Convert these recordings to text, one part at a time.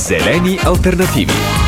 Зелени алтернативи.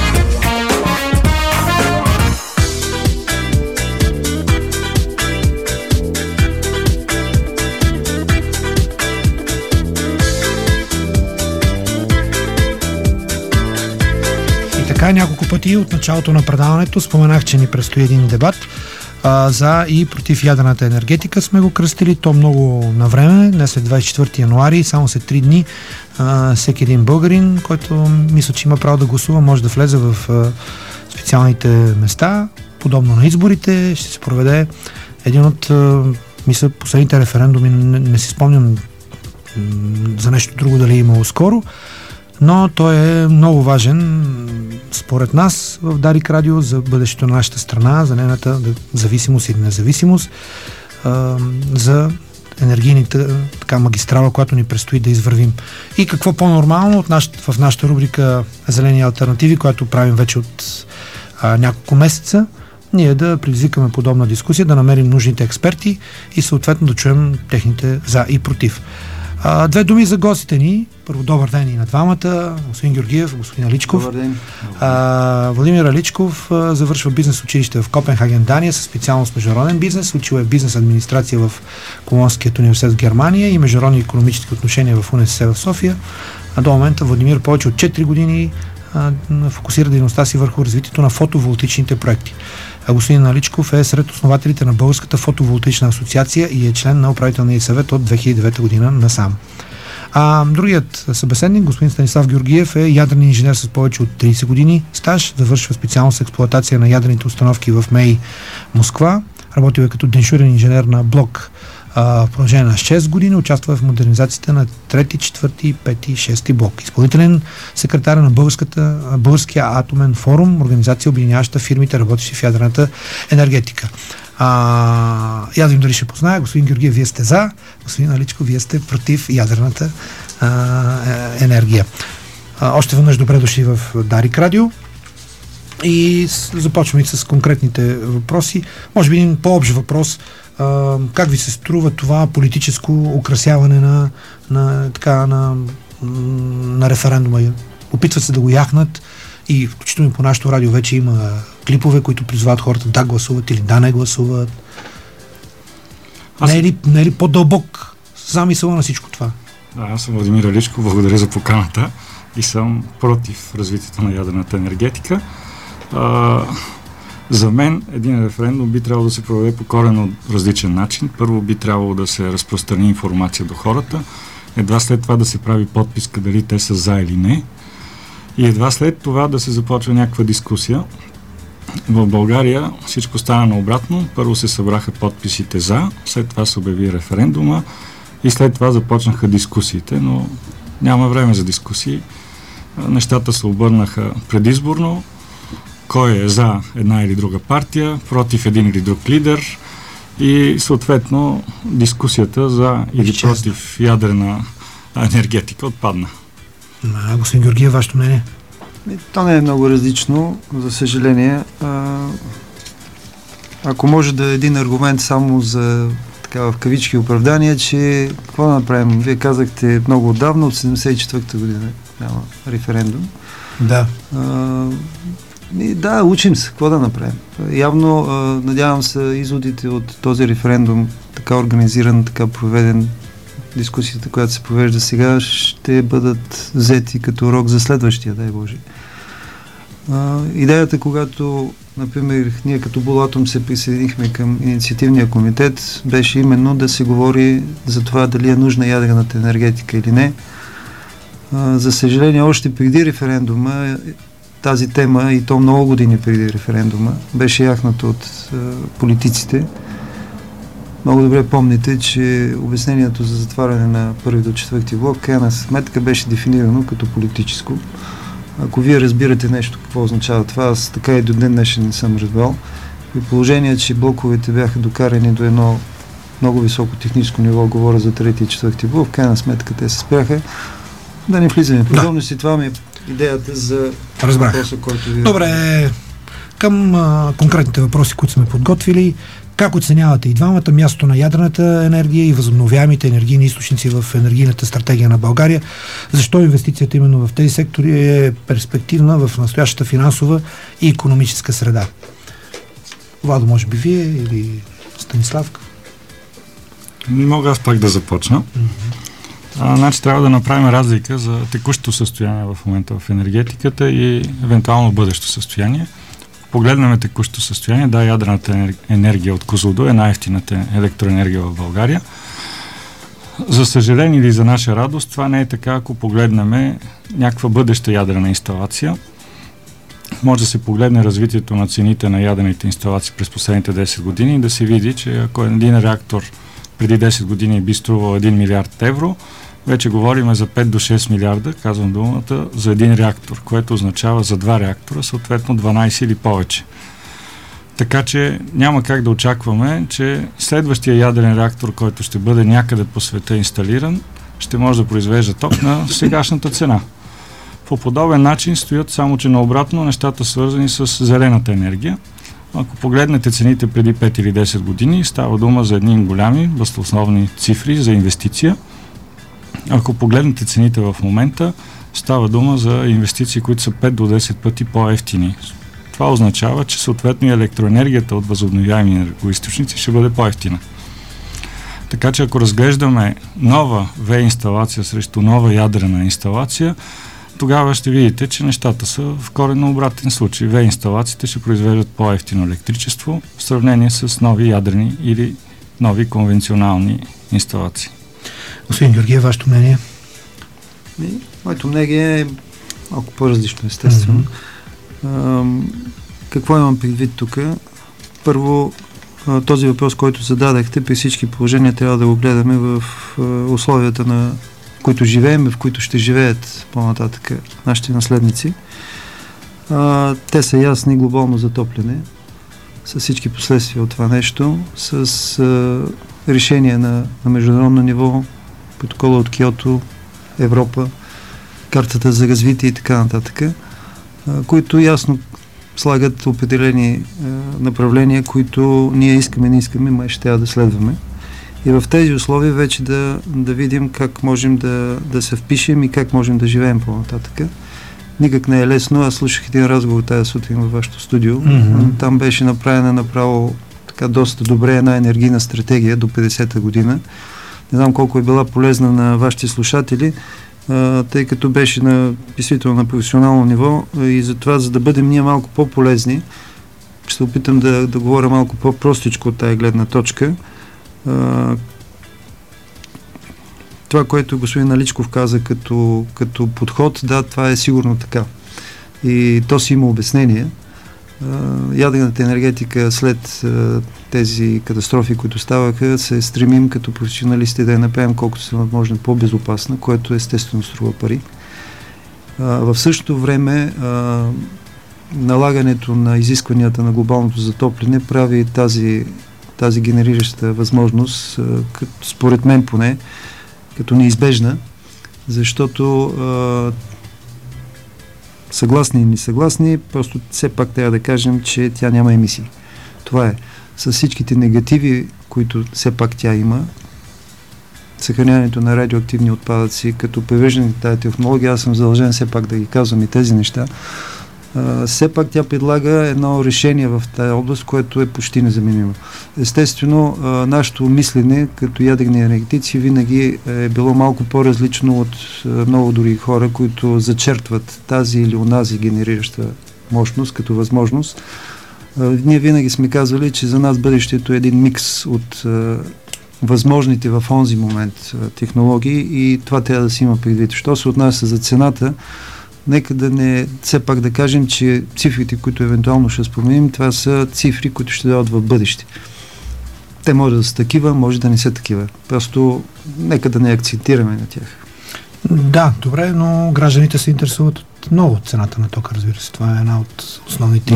Така, няколко пъти от началото на предаването споменах, че ни предстои един дебат за и против ядрената енергетика. Сме го кръстили, то много на време. Днес е 24 януари, само след 3 дни всеки един българин, който мисля, че има право да гласува, може да влезе в специалните места. Подобно на изборите ще се проведе един от мисля, последните референдуми. Не си спомням за нещо друго дали е имало скоро, но той е много важен според нас в Дарик Радио за бъдещето на нашата страна, за нейната зависимост или независимост, за енергийната така магистрала, която ни предстои да извървим. И какво по-нормално в нашата рубрика Зелени алтернативи, която правим вече от няколко месеца, ние да предизвикаме подобна дискусия, да намерим нужните експерти и съответно да чуем техните за и против. Две думи за гостите ни. Първо, добър ден и на двамата. Господин Георгиев, господин Аличков. Добър ден. Владимир Аличков завършва бизнес училище в Копенхаген, Дания, със специалност международен бизнес. Учил е бизнес администрация в Колонският университет в Германия и международни икономически отношения в УНСС в София. До момента Владимир повече от 4 години фокусира дейността си върху развитието на фотоволтичните проекти. Господин Аличков е сред основателите на Българската фотоволтична асоциация и е член на управителния съвет от 2009 година насам. Другият събеседник, господин Станислав Георгиев, е ядрен инженер с повече от 30 години стаж, завършва специалност експлоатация на ядрените установки в МЕИ Москва. Работил е като деншурен инженер на блок в продължение на 6 години, участва в модернизацията на 3, 4, 5 и 6 блок. Изпълнителен секретар на Българския атомен форум, организация, обединяваща фирмите, работещи в ядрената енергетика. Ядвим дали ще позная. Господин Георгиев, вие сте за, господин Аличко, вие сте против ядрената енергия. Още веднъж добре дошли в Дарик Радио. И започваме с конкретните въпроси. Може би един по-общ въпрос. Как ви се струва това политическо украсяване на референдума? Опитват се да го яхнат и включително по нашото радио вече има клипове, които призвават хората да гласуват или да не гласуват. Не е ли по-дълбок замисъл на всичко това? Аз съм Владимир Аличков, благодаря за поканата и съм против развитието на ядрената енергетика. За мен един референдум би трябвало да се проведе по коренно различен начин. Първо би трябвало да се разпространи информация до хората, едва след това да се прави подписка дали те са за или не и едва след това да се започва някаква дискусия. В България всичко стана наобратно. Първо се събраха подписите за, след това се обяви референдума и след това започнаха дискусиите, но няма време за дискусии. Нещата се обърнаха предизборно. Кой е за една или друга партия, против един или друг лидер и съответно дискусията за или против ядрена енергетика отпадна. Господин Георгиев, вашето мнение? То не е много различно, за съжаление. Ако може да е един аргумент само за така в кавички оправдания, че какво да направим? Вие казахте много отдавна, от 74-та година няма референдум. Да. Да, учим се. Какво да направим? Явно, надявам се, изводите от този референдум, така организиран, така проведен, дискусията, която се провежда сега, ще бъдат взети като урок за следващия, дай Боже. Идеята, когато, например, ние като Булатом се присъединихме към инициативния комитет, беше именно да се говори за това дали е нужна ядрената енергетика или не. За съжаление, още преди референдума тази тема, и то много години преди референдума, беше яхната от политиците. Много добре помните, че обяснението за затваряне на първи до четвърти блок, крайна сметка беше дефинирано като политическо. Ако вие разбирате нещо, какво означава това, аз така и до ден днешен не съм разбрал. При положение, че блоковете бяха докарани до едно много високо техническо ниво, говоря за трети и четвърти блок, крайна сметка те се спряха. Да не влизаме в подробности, това ми е идеята за въпроса, който ви... Добре, към конкретните въпроси, които сме подготвили. Как оценявате и двамата мястото на ядрената енергия и възобновяемите енергийни източници в енергийната стратегия на България? Защо инвестицията именно в тези сектори е перспективна в настоящата финансова и икономическа среда? Владо, може би вие или Станислав? Не мога аз пак да започна. Значи трябва да направим разлика за текущото състояние в момента в енергетиката и евентуално бъдещо състояние. Погледнем текущото състояние, да, ядрената енергия от Козлодуй е най-евтината електроенергия в България. За съжаление или за наша радост, това не е така, ако погледнем някаква бъдеща ядрена инсталация. Може да се погледне развитието на цените на ядрените инсталации през последните 10 години и да се види, че ако един реактор преди 10 години би струвал 1 милиард евро, вече говорим за 5 до 6 милиарда, казвам думата, за един реактор, което означава за 2 реактора, съответно 12 или повече. Така че няма как да очакваме, че следващия ядрен реактор, който ще бъде някъде по света инсталиран, ще може да произвежда ток на сегашната цена. По подобен начин стоят, само че наобратно, нещата свързани с зелената енергия. Ако погледнете цените преди 5 или 10 години, става дума за едни голями баснословни цифри за инвестиция. Ако погледнете цените в момента, става дума за инвестиции, които са 5 до 10 пъти по-евтини. Това означава, че съответно и електроенергията от възобновяеми енергоизточници ще бъде по-евтина. Така че ако разглеждаме нова ВЕ инсталация срещу нова ядрена инсталация, тогава ще видите, че нещата са в коренно обратен случай. ВЕ инсталациите ще произвеждат по-евтино електричество в сравнение с нови ядрени или нови конвенционални инсталации. Господин Георгиев, вашето мнение? Моето мнение е малко по-различно, естествено. Какво имам предвид тук? Първо, този въпрос, който зададахте, при всички положения трябва да го гледаме в условията, на които живеем, в които ще живеят по-нататък нашите наследници. Те са ясни: глобално затопляне, с всички последствия от това нещо, с решение на международно ниво, протокола от Киото, Европа, картата за развитие и така нататък, които ясно слагат определени направления, които ние не искаме, май ще трябва да следваме. И в тези условия вече да видим как можем да се впишем и как можем да живеем по-нататък. Никак не е лесно. Аз слушах един разговор тази сутрин във вашето студио. Там беше направена направо така доста добре една енергийна стратегия до 50-та година. Не знам колко е била полезна на вашите слушатели, тъй като беше действително на професионално ниво, и затова, за да бъдем ние малко по-полезни, ще опитам да говоря малко по-простичко от тая гледна точка. Това, което господин Наличков каза като подход, да, това е сигурно така. И то си има обяснение. Ядрената енергетика след тези катастрофи, които ставаха, се стремим като професионалисти да я направим колкото се възможно по-безопасна, което естествено струва пари. В същото време налагането на изискванията на глобалното затопляне прави тази генерираща възможност, според мен поне, като неизбежна, защото съгласни и несъгласни, просто все пак трябва да кажем, че тя няма емисии. Това е. С всичките негативи, които все пак тя има, съхраняването на радиоактивни отпадъци, като привърженик на тази технология, аз съм задължен все пак да ги казвам и тези неща, все пак тя предлага едно решение в тази област, което е почти незаменимо. Естествено, нашето мислене като ядрени енергетици винаги е било малко по-различно от много други хора, които зачертват тази или онази генерираща мощност като възможност. Ние винаги сме казвали, че за нас бъдещето е един микс от възможните в онзи момент технологии, и това трябва да си има предвид. Що се отнася за цената, нека все пак да кажем, че цифрите, които евентуално ще споменим, това са цифри, които ще дадат в бъдеще. Те може да са такива, може да не са такива. Просто нека да не акцентираме на тях. Да, добре, но гражданите се интересуват много от цената на тока, разбира се. Това е една от основните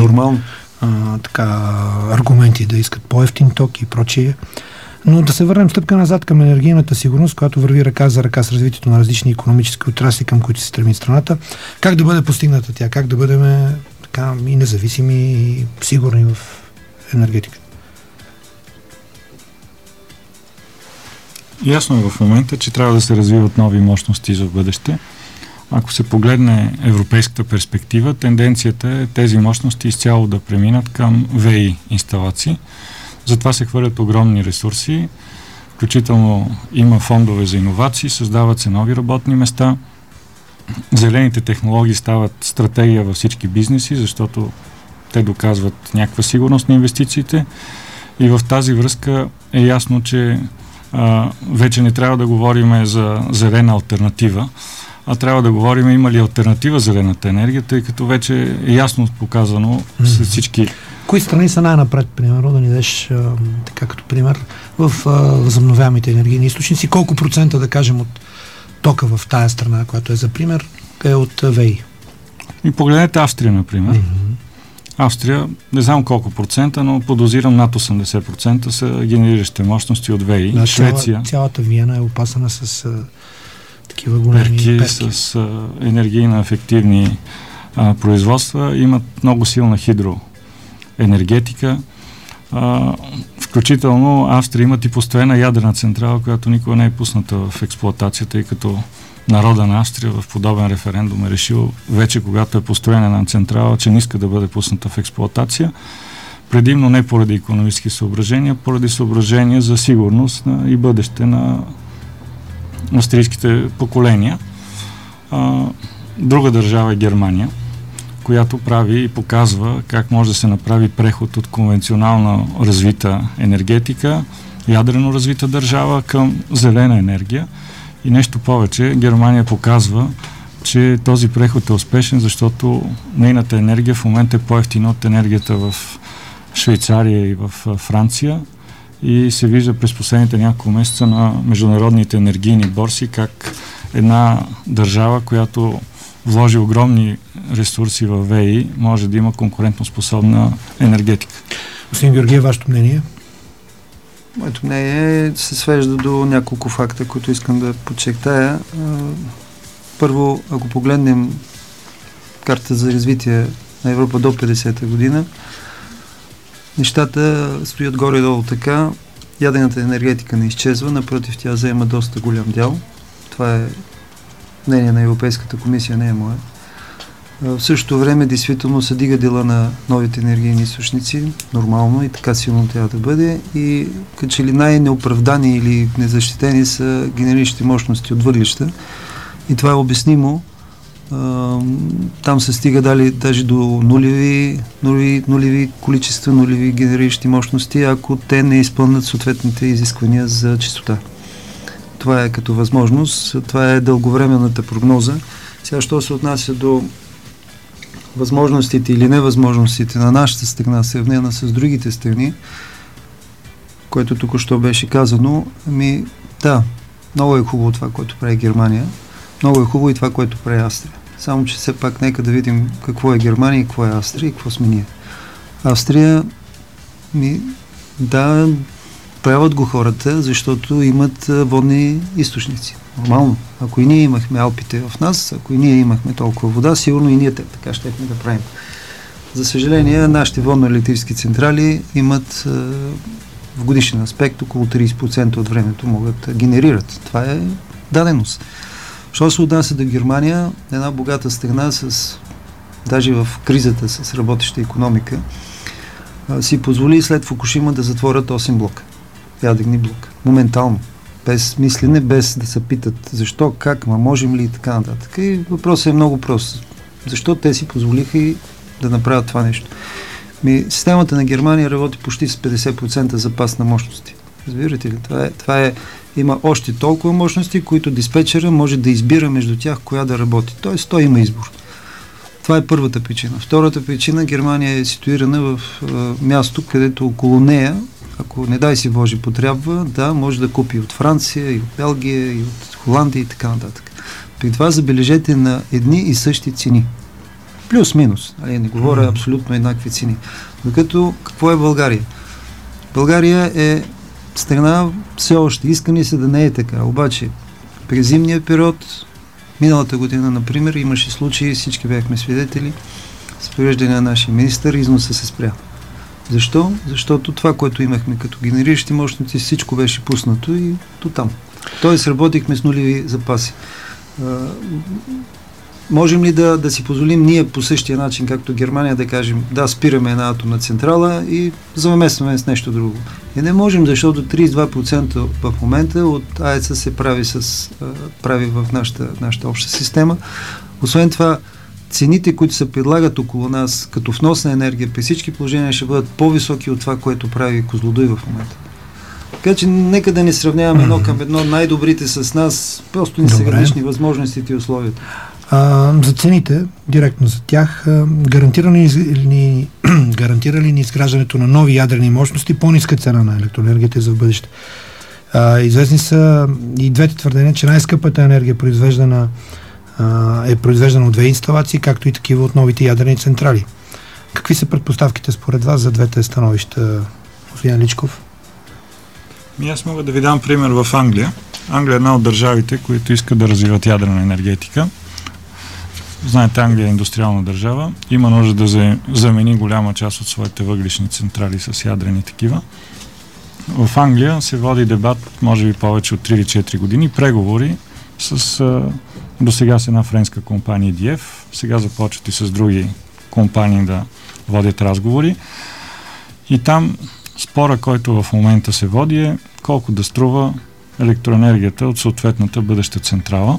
аргументи да искат по-евтин ток и прочие. Но да се върнем стъпка назад към енергийната сигурност, която върви ръка за ръка с развитието на различни икономически отрасли, към които се стреми страната. Как да бъде постигната тя? Как да бъдем така и независими, и сигурни в енергетиката? Ясно е в момента, че трябва да се развиват нови мощности за бъдеще. Ако се погледне европейската перспектива, тенденцията е тези мощности изцяло да преминат към ВИ инсталации. Затова се хвърлят огромни ресурси, включително има фондове за иновации, създават се нови работни места. Зелените технологии стават стратегия във всички бизнеси, защото те доказват някаква сигурност на инвестициите и в тази връзка е ясно, че вече не трябва да говорим за зелена алтернатива, а трябва да говорим има ли алтернатива зелената енергия, тъй като вече е ясно показано с всички. Кои страни са най-напред, примерно, да ни дадеш така като пример, в възобновяемите енергийни източници? Колко процента, да кажем, от тока в тая страна, която е за пример, е от ВИ? И погледнете Австрия, например. Австрия, не знам колко процента, но подозирам над 80% са генериращи мощности от ВИ. Да, Швеция. Цялата Виена е опасана с такива големи перки. С енергийно ефективни производства. Имат много силна хидроенергетика. Включително Австрия имат и постоянна ядрена централа, която никога не е пусната в експлоатация, тъй като народа на Австрия в подобен референдум е решил вече, когато е построена една централа, че не иска да бъде пусната в експлоатация. Предимно не поради икономически съображения, поради съображения за сигурност и бъдеще на австрийските поколения. Друга държава е Германия, която прави и показва как може да се направи преход от конвенционално развита енергетика, ядрено развита държава към зелена енергия. И нещо повече, Германия показва, че този преход е успешен, защото нейната енергия в момента е по-евтина от енергията в Швейцария и в Франция и се вижда през последните няколко месеца на международните енергийни борси как една държава, която вложи огромни ресурси в ВИ, може да има конкурентоспособна енергетика. Господин Георгиев, вашето мнение? Моето мнение се свежда до няколко факта, които искам да подчертая. Първо, ако погледнем карта за развитие на Европа до 50-та година, нещата стоят горе-долу така. Ядрената енергетика не изчезва, напротив, тя заема доста голям дял. Това е мнение на Европейската комисия, не е мое. В същото време, действително, се дига дела на новите енергийни източници, нормално и така силно трябва да бъде. И като че ли най-неоправдани или незащитени са генериращи мощности от въглища. И това е обяснимо. Там се стига даже до нулеви количества, нулеви генериращи мощности, ако те не изпълнят съответните изисквания за чистота. Това е като възможност. Това е дълговременната прогноза. Сега, що се отнася до възможностите или невъзможностите на нашата страна, сравнена с другите страни, което току-що беше казано, да, много е хубаво това, което прави Германия, много е хубаво и това, което прави Австрия. Само, че все пак нека да видим какво е Германия, какво е Австрия и какво сме ние. Австрия, да, правят го хората, защото имат водни източници. Нормално. Ако и ние имахме Алпите в нас, ако и ние имахме толкова вода, сигурно и ние така щехме да правим. За съжаление, нашите водно-електрически централи имат в годишен аспект около 30% от времето могат да генерират. Това е даденост. Що се отнася до Германия, една богата страна даже в кризата с работеща икономика, си позволи след Фукушима да затворят 8 блока. Ядрени блока. Моментално. Без мислене, без да се питат защо, как, можем ли и така нататък. И въпросът е много прост. Защо те си позволиха и да направят това нещо? Системата на Германия работи почти с 50% запас на мощности. Разбирате ли? Има още толкова мощности, които диспетчера може да избира между тях коя да работи. Тоест, той има избор. Това е първата причина. Втората причина, Германия е ситуирана в място, където около нея, ако не дай си Боже потрябва, да, може да купи от Франция, и от Белгия, и от Холандия и така нататък. При това забележете на едни и същи цени. Плюс-минус. Не говоря абсолютно еднакви цени. Докато какво е България? България е страна все още. Иска ни се да не е така. Обаче през зимния период, миналата година, например, имаше случаи, всички бяхме свидетели, с привеждане на нашия министър, износа се спря. Защо? Защото това, което имахме като генериращи мощности, всичко беше пуснато и до там. Тоест работихме с нулеви запаси. Можем ли да си позволим ние по същия начин, както Германия, да кажем, да, спираме една атомна централа и заместваме с нещо друго? И не можем, защото 32% в момента от АЕЦ се прави в нашата обща система. Освен това, цените, които се предлагат около нас като внос на енергия, при всички положения ще бъдат по-високи от това, което прави Козлодуй в момента. Така че нека да не сравняваме едно към едно, най-добрите с нас, просто не са различни възможностите и условията. За цените, директно за тях, гарантира ли ни изграждането на нови ядрени мощности по-ниска цена на електроенергията за в бъдеще? Известни са и двете твърдения, че най-скъпата енергия е произвеждана от две инсталации, както и такива от новите ядрени централи. Какви са предпоставките според вас за двете становища, господин Личков? Аз мога да ви дам пример в Англия. Англия е една от държавите, които искат да развиват ядрена енергетика. Знаете, Англия е индустриална държава. Има нужда да замени голяма част от своите въглищни централи с ядрени такива. В Англия се води дебат, може би повече от 3 или 4 години, преговори до сега с една френска компания EDF. Сега започват и с други компании да водят разговори. И там спора, който в момента се води, е колко да струва електроенергията от съответната бъдеща централа.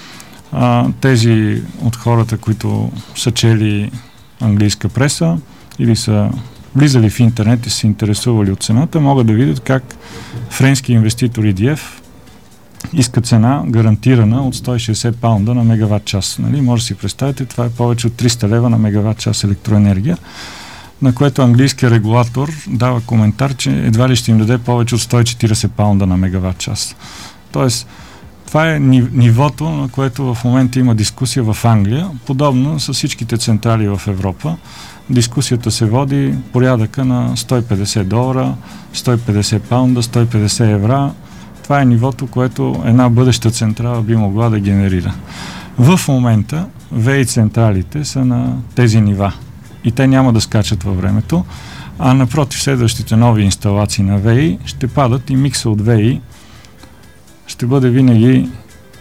Тези от хората, които са чели английска преса или са влизали в интернет и се интересували от цената, могат да видят как френски инвеститор EDF иска цена гарантирана от 160 паунда на мегаватт час. Нали? Може да си представите, това е повече от 300 лева на мегаватт час електроенергия, на което английският регулатор дава коментар, че едва ли ще им даде повече от 140 паунда на мегаватт час. Тоест, това е нивото, на което в момента има дискусия в Англия, подобно с всичките централи в Европа. Дискусията се води порядъка на $150, 150 паунда, 150 евро. Това е нивото, което една бъдеща централа би могла да генерира. В момента ВЕИ централите са на тези нива и те няма да скачат във времето, а напротив следващите нови инсталации на ВЕИ ще падат и микса от ВЕИ ще бъде винаги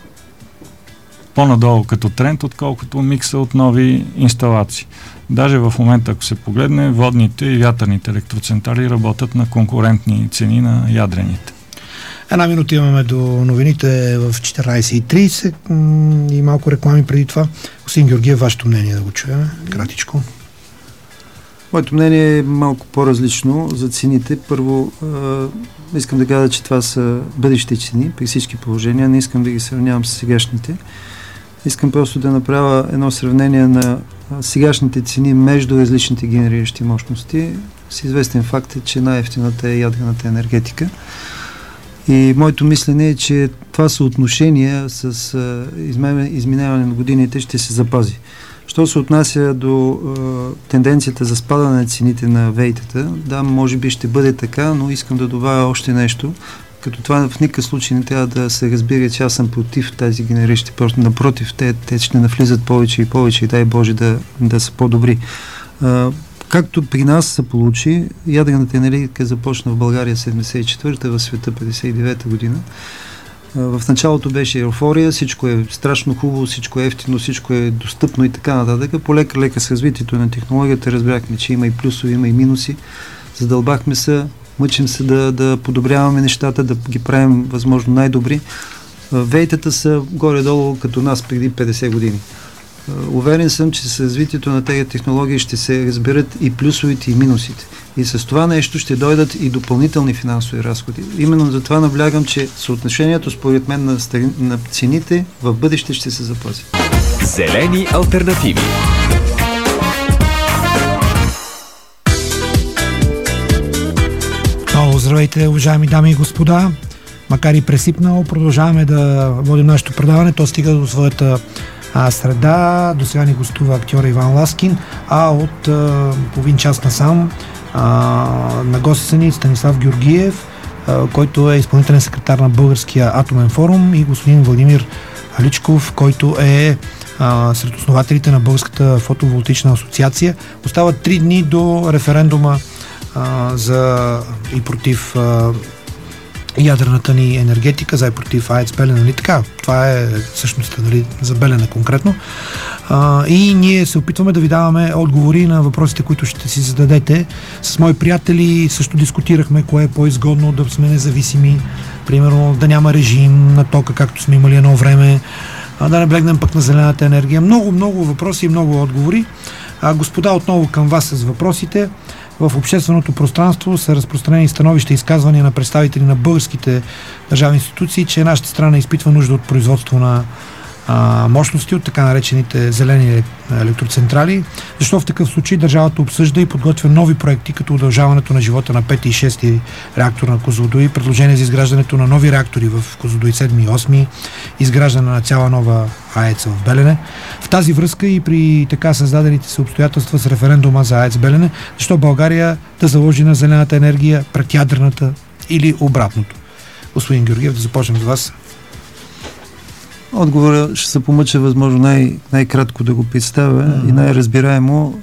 по-надолу като тренд, отколкото микса от нови инсталации. Даже в момента, ако се погледне, водните и вятърните електроцентрали работят на конкурентни цени на ядрените. Една минута имаме до новините в 14:30 и малко реклами преди това. Господин Георгиев, вашето мнение да го чуем, кратичко. Моето мнение е малко по-различно за цените. Първо, искам да кажа, че това са бъдещи цени при всички положения. Не искам да ги сравнявам с сегашните. Искам просто да направя едно сравнение на сегашните цени между различните генериращи мощности. С известен факт е, че най-евтината е ядрената енергетика. И моето мислене е, че това съотношение с изминаване на годините ще се запази. Що се отнася до тенденцията за спадане на цените на ВЕИ-тата, да, може би ще бъде така, но искам да добавя още нещо, като това в никакъв случай не трябва да се разбира, че аз съм против тази генериращи, просто напротив, те ще навлизат повече и повече и дай Боже да са по-добри. Както при нас се получи, ядрената енергетика започна в България 74-та, в света 59-та година. В началото беше еуфория, всичко е страшно хубаво, всичко е ефтино, всичко е достъпно и така нататък. Полека с развитието на технологията разбрахме, че има и плюсове, има и минуси. Задълбахме се, мъчим се да подобряваме нещата, да ги правим възможно най-добри. ВЕИ-тата са горе-долу като нас преди 50 години. Уверен съм, че с развитието на тези технологии ще се разберат и плюсовите и минусите. И с това нещо ще дойдат и допълнителни финансови разходи. Именно за това наблягам, че съотношението според мен на цените в бъдеще ще се запази. Зелени алтернативи. Здравейте, уважаеми дами и господа. Макар и пресипнало, продължаваме да водим нашето предаване. То стига до своята среда. До сега ни гостува актьора Иван Ласкин, а от половин час насам на гости са ни Станислав Георгиев, който е изпълнителен секретар на Българския атомен форум, и господин Владимир Личков, който е сред основателите на Българската фотоволтична асоциация. Остават 3 дни до референдума за и против ядрената ни енергетика, за и против АЕЦ Белене, нали така? Това е всъщност, нали, за Белене конкретно. И ние се опитваме да ви даваме отговори на въпросите, които ще си зададете. С мои приятели също дискутирахме кое е по-изгодно да сме независими, примерно да няма режим на тока, както сме имали едно време, да не блегнем пък на зелената енергия. Много въпроси и много отговори. Господа, отново към вас с въпросите. В общественото пространство са разпространени становища и изказвания на представители на българските държавни институции, че нашата страна изпитва нужда от производство на мощности от така наречените зелени електроцентрали. Защо в такъв случай държавата обсъжда и подготвя нови проекти, като удължаването на живота на 5 и 6 реактор на Козлодуй, предложение за изграждането на нови реактори в Козлодуй 7 и 8, изграждане на цяла нова АЕЦ в Белене. В тази връзка и при така създадените се обстоятелства с референдума за АЕЦ Белене, защо България да заложи на зелената енергия пред ядрената или обратното? Господин Георгиев, да започнем с вас. Отговорът ще се помъча възможно най-кратко да го представя и най-разбираемо.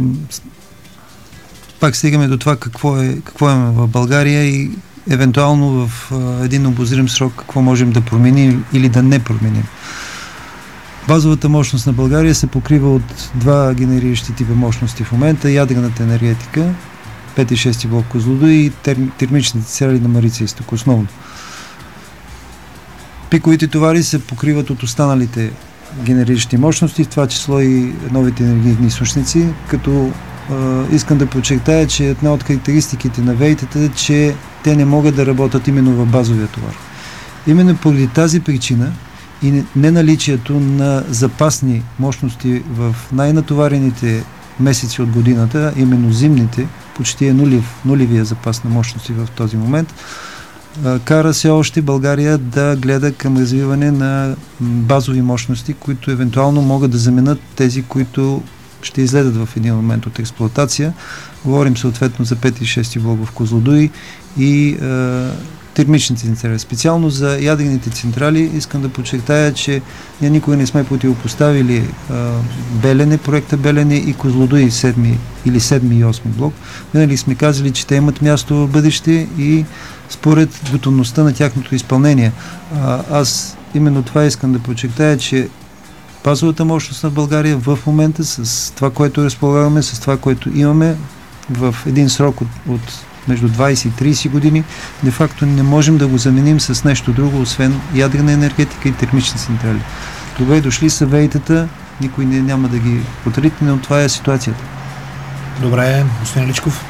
Пак стигаме до това какво имаме в България и евентуално в един обозрим срок какво можем да променим или да не променим. Базовата мощност на България се покрива от два генериращи типа мощности в момента: ядрената енергетика, 5 и 6 блок Козлодуй и термичните централи на Марица изток основно. Пиковите товари се покриват от останалите генериращи мощности, в това число и новите енергийни източници, като искам да подчертая, че една от характеристиките на ВЕИ-тата е, че те не могат да работят именно в базовия товар. Именно поради тази причина и неналичието на запасни мощности в най-натоварените месеци от годината, именно зимните, почти е нулевия запас на мощности в този момент, кара все още България да гледа към развиване на базови мощности, които евентуално могат да заменят тези, които ще излезат в един момент от експлоатация. Говорим съответно за 5 и 6 блок в Козлодуй и термичните централи. Специално за ядрените централи искам да подчертая, че ние никога не сме противопоставили Белене, проекта Белене и Козлодуй 7 или 7 и 8 блок. Винаги сме казали, че те имат място в бъдеще и според готовността на тяхното изпълнение. Аз именно това искам да подчертая, че базовата мощност на България в момента с това, което разполагаме, с това, което имаме в един срок от между 20 и 30 години, де-факто не можем да го заменим с нещо друго, освен ядрена енергетика и термични централи. Добре дошли са ВЕИ-тата, никой няма да ги потритне, но това е ситуацията. Добре, господин Личков.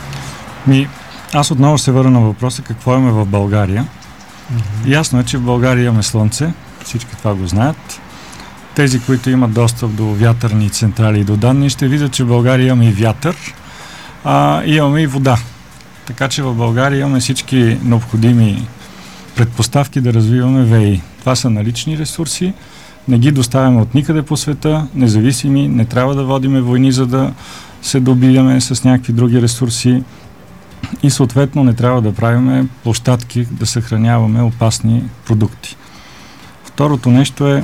Аз отново се върна на въпроса какво имаме в България. Ясно е, че в България имаме слънце, всички това го знаят. Тези, които имат достъп до вятърни централи и до данни, ще видят, че в България имаме и вятър, имаме и вода. Така че в България имаме всички необходими предпоставки да развиваме ВЕИ. Това са налични ресурси, не ги доставяме от никъде по света, независими, не трябва да водиме войни, за да се добиваме с някакви други ресурси и съответно не трябва да правиме площадки да съхраняваме опасни продукти. Второто нещо е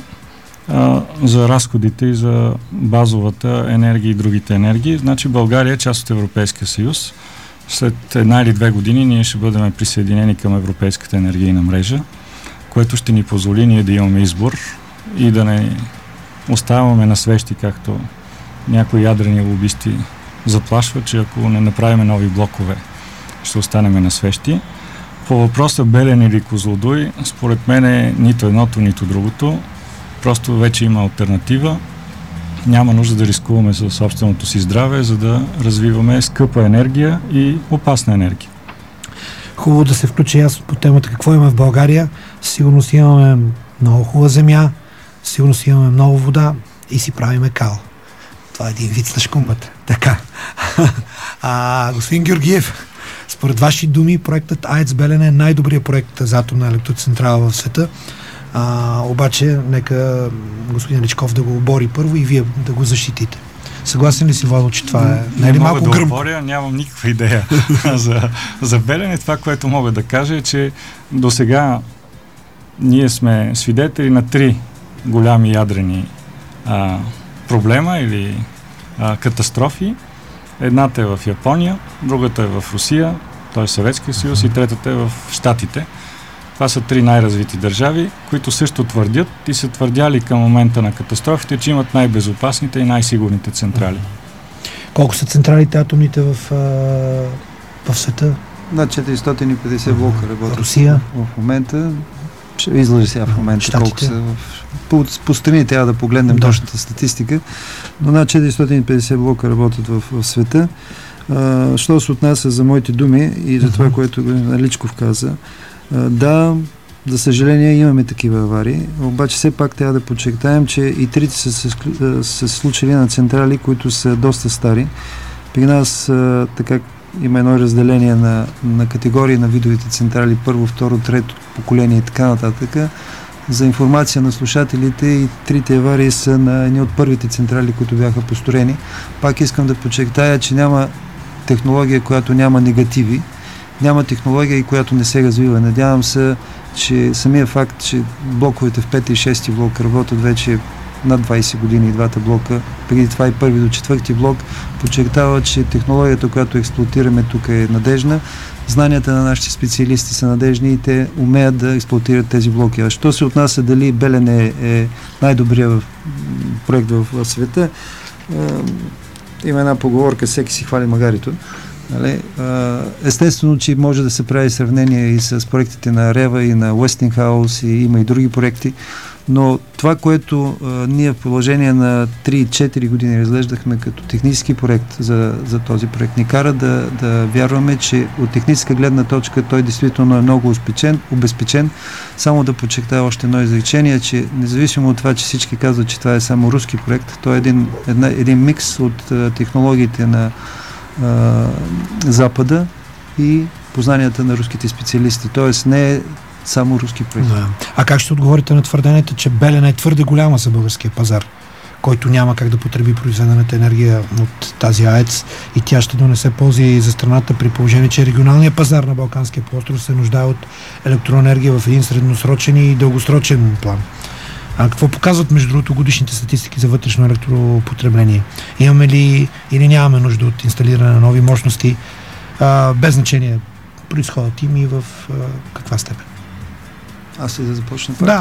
за разходите и за базовата енергия и другите енергии. Значи България е част от Европейския съюз. След 1 или 2 години ние ще бъдем присъединени към Европейската енергийна мрежа, което ще ни позволи ние да имаме избор и да не оставаме на свещи, както някои ядрени лобисти заплашват, че ако не направим нови блокове, ще останем на свещи. По въпроса Белене или Козлодуй, според мен е нито едното, нито другото. Просто вече има алтернатива. Няма нужда да рискуваме със собственото си здраве, за да развиваме скъпа енергия и опасна енергия. Хубаво да се включа аз по темата какво има в България. Сигурно си имаме много хубава земя, сигурно си имаме много вода и си правиме кал. Това е един вид на шкумбата. Така. Господин Георгиев, според ваши думи, проектът АЕЦ Белене е най-добрият проект за атомна електроцентрала в света. Обаче, нека господин Личков да го обори първо и вие да го защитите. Съгласен ли си, Владо, че това е не малко гръмко? Не мога да оборя, нямам никаква идея за Белене. Това, което мога да кажа е, че до сега ние сме свидетели на 3 голями ядрени проблема или катастрофи. Едната е в Япония, другата е в Русия, т.е. Съветския съюз, и третата е в Щатите. Това са 3 най-развити държави, които също твърдят и са твърдяли към момента на катастрофите, че имат най-безопасните и най-сигурните централи. Колко са централите атомните в света? Над 450 блока работят. Русия? В момента. Ще ви излъжа сега в момента Щатите? колко са. По страни трябва да погледнем точната статистика, но над 450 блока работят в света. Що се отнася за моите думи и за това, което Личков каза, да, за съжаление имаме такива аварии, обаче все пак трябва да подчертаем, че и трите са случили на централи, които са доста стари. При нас така има едно разделение на категории на видовите централи, първо, второ, трето поколение и така нататък. За информация на слушателите, и трите аварии са на едни от първите централи, които бяха построени. Пак искам да подчертая, че няма технология, която няма негативи. Няма технология, и която не се развива. Надявам се, че самия факт, че блоковете в 5 и 6 блок работят вече над 20 години и двата блока, преди това и първи до четвърти блок, подчертава, че технологията, която експлоатираме тук, е надежна, знанията на нашите специалисти са надежни и те умеят да експлоатират тези блоки. А що се отнася дали Белене е най-добрият проект в света, има една поговорка, всеки си хвали магарито. Естествено, че може да се прави сравнение и с проектите на Рева и на Уестингхаус, и има и други проекти, но това, което ние в продължение на 3-4 години разглеждахме като технически проект за този проект, ни кара да вярваме, че от техническа гледна точка той действително е много обезпечен. Само да подчертая още едно изречение, че независимо от това, че всички казват, че това е само руски проект, той е един микс от технологиите на Запада и познанията на руските специалисти. Тоест не е само руски проект. Да. А как ще отговорите на твърдението, че Белене е твърде голяма за българския пазар, който няма как да потреби произведената енергия от тази АЕЦ, и тя ще донесе ползи за страната, при положение, че регионалният пазар на Балканския полуостров се нуждае от електроенергия в един средносрочен и дългосрочен план? А какво показват, между другото, годишните статистики за вътрешно електропотребление? Имаме ли или нямаме нужда от инсталиране на нови мощности, без значение произходът им и в каква степен? Аз ли да започна? Да.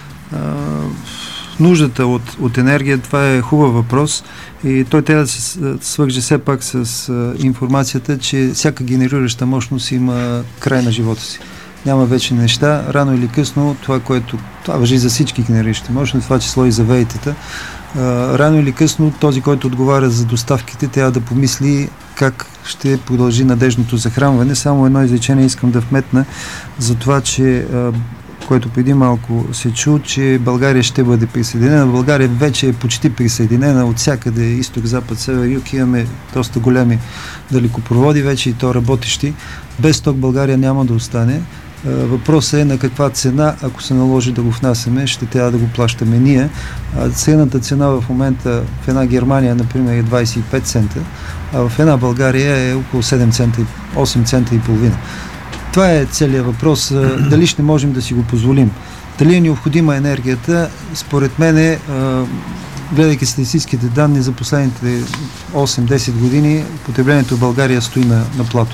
Нуждата от енергия, това е хубав въпрос, и той трябва да се свърже все пак с информацията, че всяка генерираща мощност има край на живота си. Няма вече неща. Рано или късно това важи за всички генериращи мощности, това число и за ВЕИ-тата. Рано или късно този, който отговаря за доставките, трябва да помисли как ще продължи надежното захранване. Само едно изречение искам да вметна за това, че което преди малко се чу, че България ще бъде присъединена. България вече е почти присъединена от всякъде, изток, запад, север, юг. Имаме доста големи далекопроводи вече, и то работещи. Без ток България няма да остане. Въпросът е на каква цена, ако се наложи да го внасяме, ще трябва да го плащаме ние. Средната цена в момента в една Германия, например, е 25 цента, а в една България е около 7 цента, 8 цента и половина. Това е целият въпрос. Дали ще можем да си го позволим? Дали е необходима енергията? Според мен, гледайки статистическите данни за последните 8-10 години, потреблението в България стои на плато,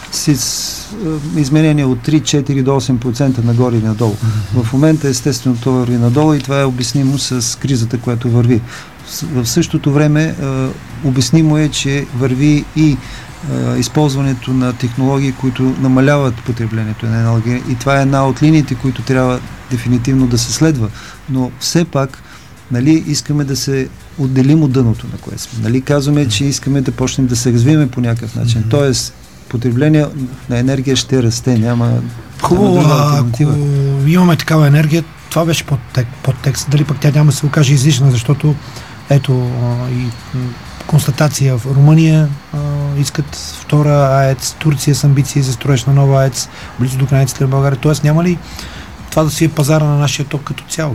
с изменения от 3-4 до 8% нагоре и надолу. В момента естествено това върви надолу, и това е обяснимо с кризата, която върви. В същото време обяснимо е, че върви и използването на технологии, които намаляват потреблението на енергия, и това е една от линиите, които трябва дефинитивно да се следва. Но все пак, искаме да се отделим от дъното, на което сме. Казваме, че искаме да почнем да се развиваме по някакъв начин. Тоест, потребление на енергия ще расте, няма... Хубаво, ако имаме такава енергия, това беше подтекст. Дали пък тя няма да се окаже излишна, защото ето и констатация в Румъния искат втора АЕЦ, Турция с амбиции за строеж на нова АЕЦ близо до границите на България. Тоест няма ли това да си е пазара на нашия ток като цяло?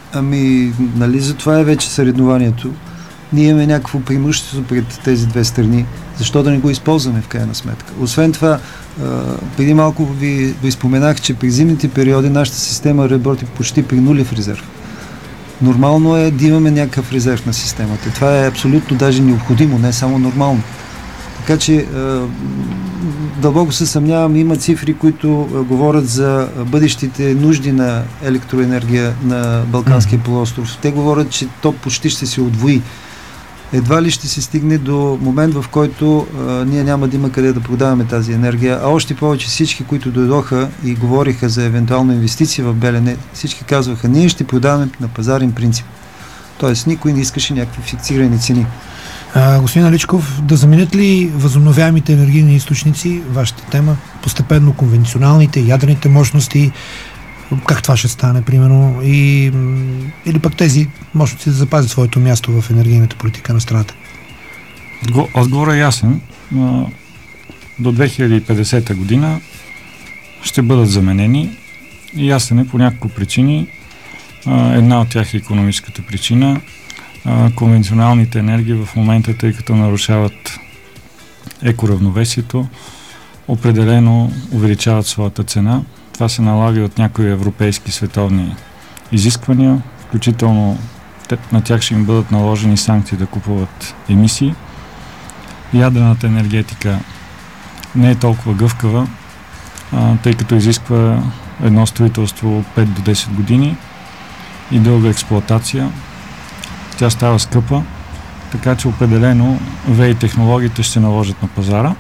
За това е вече съревнованието. Ние имаме някакво преимущество пред тези две страни. Защо да не го използваме в крайна сметка? Освен това, преди малко ви споменах, че при зимните периоди нашата система работи почти при нулев резерв. Нормално е да имаме някакъв резерв на системата. Това е абсолютно даже необходимо, не само нормално. Така че дълбоко се съмнявам, има цифри, които говорят за бъдещите нужди на електроенергия на Балканския полуостров. Те говорят, че то почти ще се удвои. Едва ли ще се стигне до момент, в който ние няма да има къде да продаваме тази енергия, а още повече всички, които дойдоха и говориха за евентуална инвестиция в Белене, всички казваха, ние ще продаваме на пазарен принцип. Тоест, никой не искаше някакви фиксирани цени. Господин Аличков, да заменят ли възобновяемите енергийни източници, вашата тема, постепенно конвенционалните, ядрените мощности, как това ще стане, примерно, или пък тези мощности да запазят своето място в енергийната политика на страната? Отговорът е ясен. До 2050 година ще бъдат заменени и ясен е по няколко причини. Една от тях е икономическата причина. Конвенционалните енергии в момента, тъй като нарушават екоравновесието, определено увеличават своята цена. Това се налага от някои европейски световни изисквания, включително на тях ще им бъдат наложени санкции да купуват емисии. Ядрената енергетика не е толкова гъвкава, тъй като изисква едно строителство от 5 до 10 години и дълга експлоатация. Тя става скъпа, така че определено ВЕИ технологиите ще се наложат на пазара.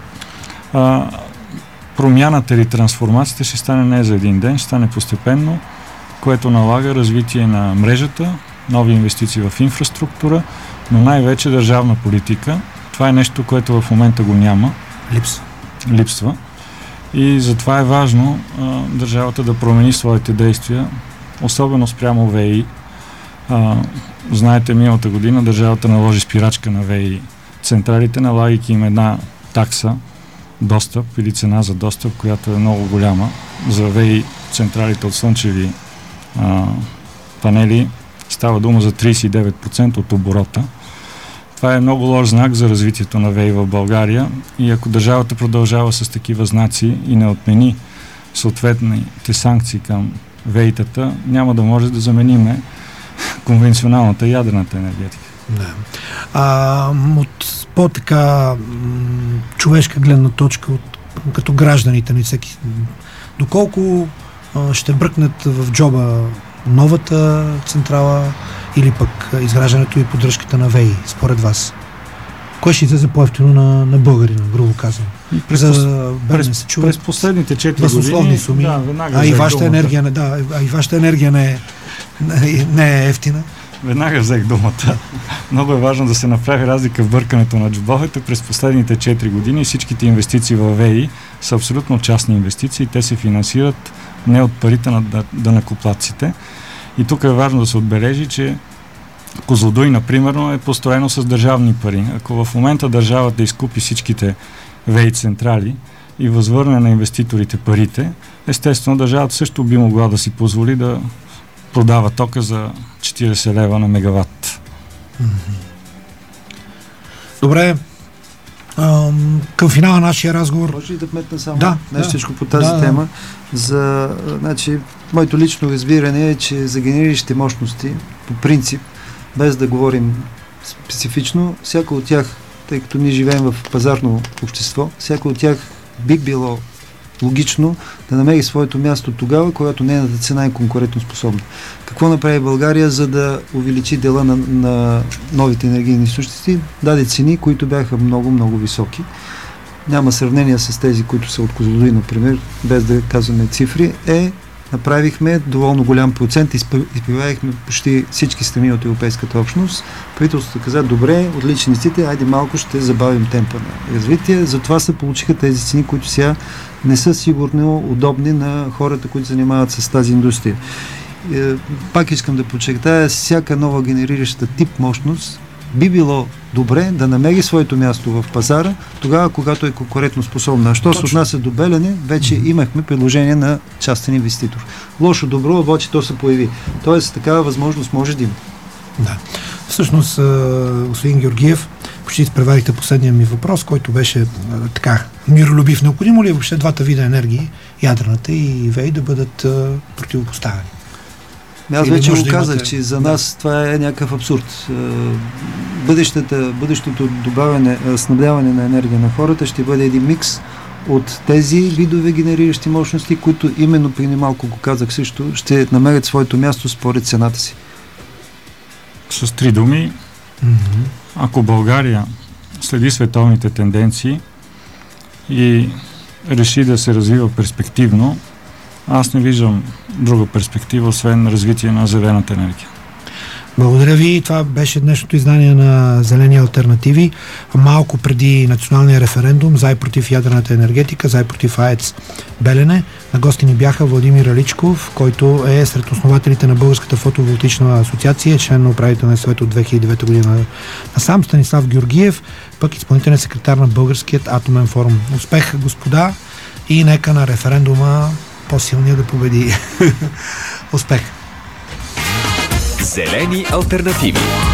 Промяната или трансформацията ще стане не за един ден, ще стане постепенно, което налага развитие на мрежата, нови инвестиции в инфраструктура, но най-вече държавна политика. Това е нещо, което в момента го няма. Липсва. И затова е важно държавата да промени своите действия, особено спрямо ВЕИ. Знаете, миналата година държавата наложи спирачка на ВЕИ централите, налагайки им една такса, достъп или цена за достъп, която е много голяма. За ВЕИ централите от слънчеви панели става дума за 39% от оборота. Това е много лош знак за развитието на ВЕИ в България и ако държавата продължава с такива знаци и не отмени съответните санкции към ВЕИ-тата, няма да може да замениме конвенционалната ядрената енергетика. Да. От по-така човешка гледна точка, като гражданите ни всеки, доколко ще бръкнат в джоба новата централа или пък изграждането и поддръжката на ВЕИ, според вас? Кое ще излезе по-ефтино на българина, грубо казвам? През последните 4 години суми, и вашата енергия не е ефтина. Веднага взех думата. Много е важно да се направи разлика в бъркането на джобовете. През последните 4 години всичките инвестиции в ВЕИ са абсолютно частни инвестиции. Те се финансират не от парите на данъкоплатците. И тук е важно да се отбележи, че Козлодуй, например, е построено с държавни пари. Ако в момента държавата изкупи всичките ВЕИ централи и възвърне на инвеститорите парите, естествено държавата също би могла да си позволи да продава тока за 40 лева на мегаватт. Добре. Към финала на нашия разговор. Може ли да вметна само нещичко по тази тема? Моето лично разбиране е, че за генериращите мощности, по принцип, без да говорим специфично, всяко от тях, тъй като ние живеем в пазарно общество, всяко от тях би било логично да намери своето място тогава, когато нейната цена е конкурентоспособна. Какво направи България, за да увеличи дела на новите енергийни източници? Даде цени, които бяха много, много високи. Няма сравнение с тези, които са от Козлодуй, например, без да казваме цифри. Направихме доволно голям процент, изпиваехме почти всички страни от Европейската общност. Правителството каза, добре, отлични ците, айде малко ще забавим темпа на развитие. Затова се получиха тези цени, които сега не са сигурно удобни на хората, които занимават с тази индустрия. Пак искам да подчертая, всяка нова генерираща тип мощност би било добре да намери своето място в пазара, тогава, когато е конкурентно способна. Що се отнася до Белене, вече имахме предложение на частен инвеститор. Лошо добро, обаче то се появи. Тоест, такава възможност може да има. Да. Всъщност, господин Георгиев, почти изпреварихте последния ми въпрос, който беше така миролюбив. Необходимо ли е въобще двата вида енергии, ядрената и ВЕИ, да бъдат противопоставени? Аз вече го казах, че за нас това е някакъв абсурд. Бъдещото снабдяване на енергия на хората ще бъде един микс от тези видове генериращи мощности, които именно преди малко го казах също, ще намерят своето място според цената си. С 3 думи, ако България следи световните тенденции и реши да се развива перспективно, аз не виждам друга перспектива, освен развитие на зелената енергия. Благодаря ви. Това беше днешното издание на Зелени алтернативи. Малко преди националния референдум за и против ядрената енергетика, за и против АЕЦ Белене. На гости ни бяха Владимир Аличков, който е сред основателите на Българската фотоволтична асоциация, член на управителния съвет от 2009 година насам, Станислав Георгиев, пък изпълнителен секретар на Българският атомен форум. Успех, господа, и нека на референдума по-силния да победи. Успех! Зелени алтернативи.